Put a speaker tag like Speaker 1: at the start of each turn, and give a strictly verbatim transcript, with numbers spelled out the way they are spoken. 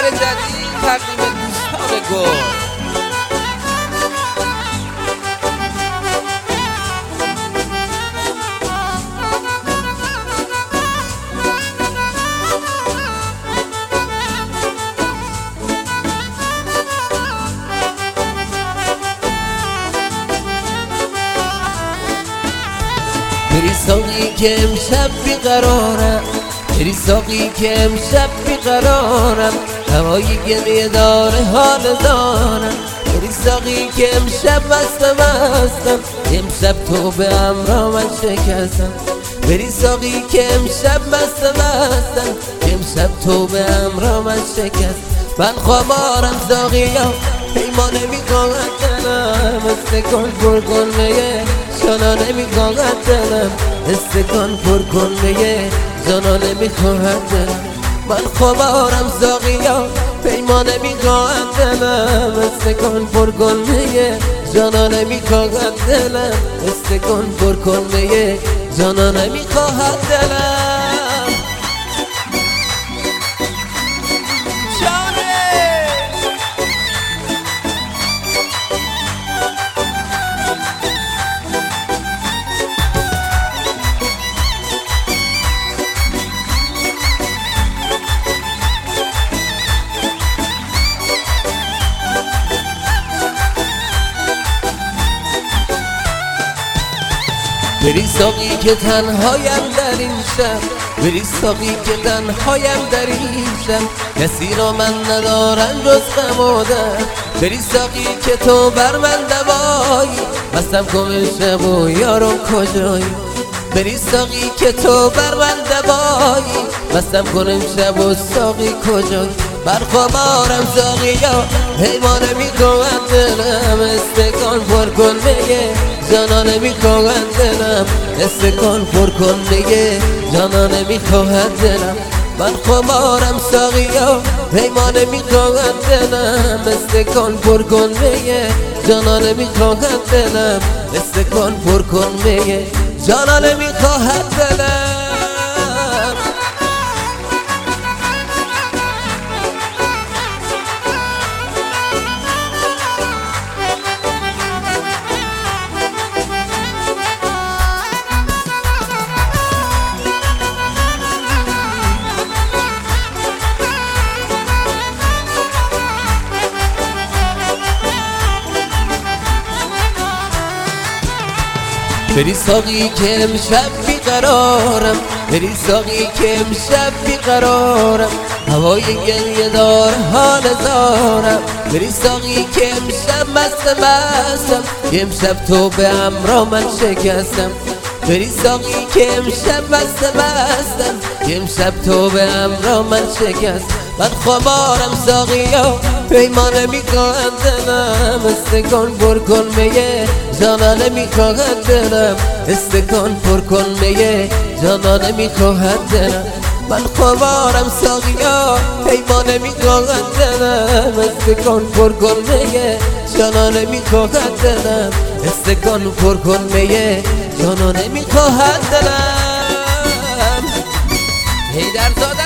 Speaker 1: اثر جدید تقدیم دوستان گل. بری ساقی که امشب بیقرارم، بری ساقی که امشب بیقرارم، هوای گریه داره حال دارم. بری ساقی که امشب بستم بستم، امشب تو به همراه من شکستم. بری ساقی که امشب بستم بستم، امشب تو به همراه من شکست. من خوابارم ساقیا پیمانه میخواهد دلم، استکان پر کن میه جانانه میخواهد دلم، استکان پر کن میه جانانه میخواهد دلم. من خوابارم ساقیا پیمانه میخواهد دلم، استکان پر کن میه جانانه میخواهد دلم، استکان پر کن میه جانانه میخواهد دلم. بری ساقی که تنهایم در این شب، بری ساقی که تنهایم در این شب، کسی را من ندارم جز غم و درد. بری ساقی که تو بر من دوایی، بستم کن شب و یارم کجایی. بری ساقی که تو بر من دوایی، بستم کن شب و ساقی کجایی. بر خوابارم ساقیا حیوانه میخواهد دلم، استکان پر کن میه جانانه میخواهد دلم، استکان پر کن میه جانانه میخواهد دلم. من خوابارم ساقیا حیوانه میخواهد دلم، استکان پر کن میه جانانه میخواهد دلم، استکان پر کن میه جانانه میخواهد دلم. بری ساقی که امشب بیقرارم، بری ساقی که امشب بیقرارم، هوای گریه دار حال دارم. بری ساقی که امشب مست مستم، امشب تو به همراه من شکستم. بری ساقی که امشب مست مستم، امشب تو به همراه من شکست. من خوابارم ساقیا پیمانه میخواهد دلم، استکان پر کن میه جانانه میخواهد دلم، استکان پر کن میه جانانه میخواهد دلم. من خوابارم ساقیا پیمانه میخواهد دلم، استکان پر کن میه جانانه میخواهد دلم، استکان پر کن میه جانانه میخواهد دلم. حیدرزاده